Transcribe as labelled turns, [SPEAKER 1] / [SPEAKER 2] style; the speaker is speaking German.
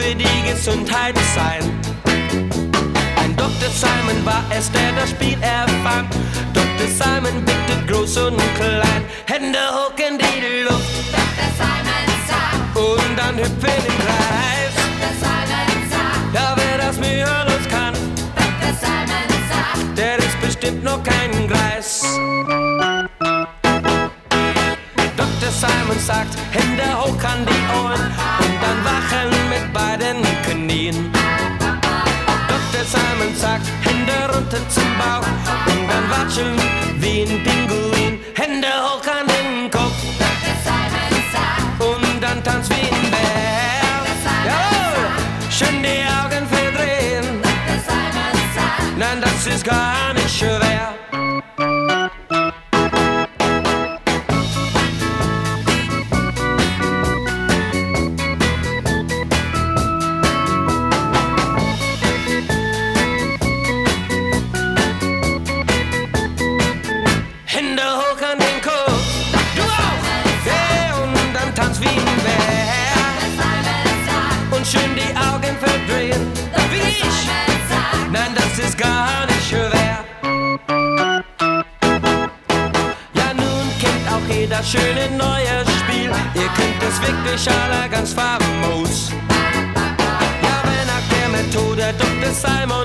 [SPEAKER 1] für die Gesundheit sein. Ein Dr. Simon war es, der das Spiel erfand. Dr. Simon bittet groß und klein, Hände hoch in die Luft.
[SPEAKER 2] Dr. Simon sagt,
[SPEAKER 1] und dann hüpfen im Kreis.
[SPEAKER 2] Dr. Simon sagt,
[SPEAKER 1] Ja, wer das mühelos kann,
[SPEAKER 2] Dr. Simon sagt,
[SPEAKER 1] der ist bestimmt noch kein Greis. Dr. Simon sagt, Hände hoch an die Ohren und dann wachen mit beiden Knien. Dr. Simon sagt, Hände runter zum Bauch und dann watscheln wie ein Pinguin. Hände hoch an den Kopf
[SPEAKER 2] Dr. Simon sagt,
[SPEAKER 1] und dann tanzt wie ein Bär. Jawohl, schön die Augen verdrehen.
[SPEAKER 2] Dr. Simon sagt,
[SPEAKER 1] Nein, das ist gar nicht schwer. Hände hoch an den Kopf, du auch, yeah, und dann tanzt wie ein Bär.
[SPEAKER 2] Simon sagt,
[SPEAKER 1] Und schön die Augen verdrehen, wie ich.
[SPEAKER 2] Simon sagt,
[SPEAKER 1] Nein, das ist gar nicht schwer. Ja, nun kennt auch jeder schöne neue Spiel. Ihr könnt es wirklich alle ganz famos. Ja, wenn nach der Methode Dr. Simon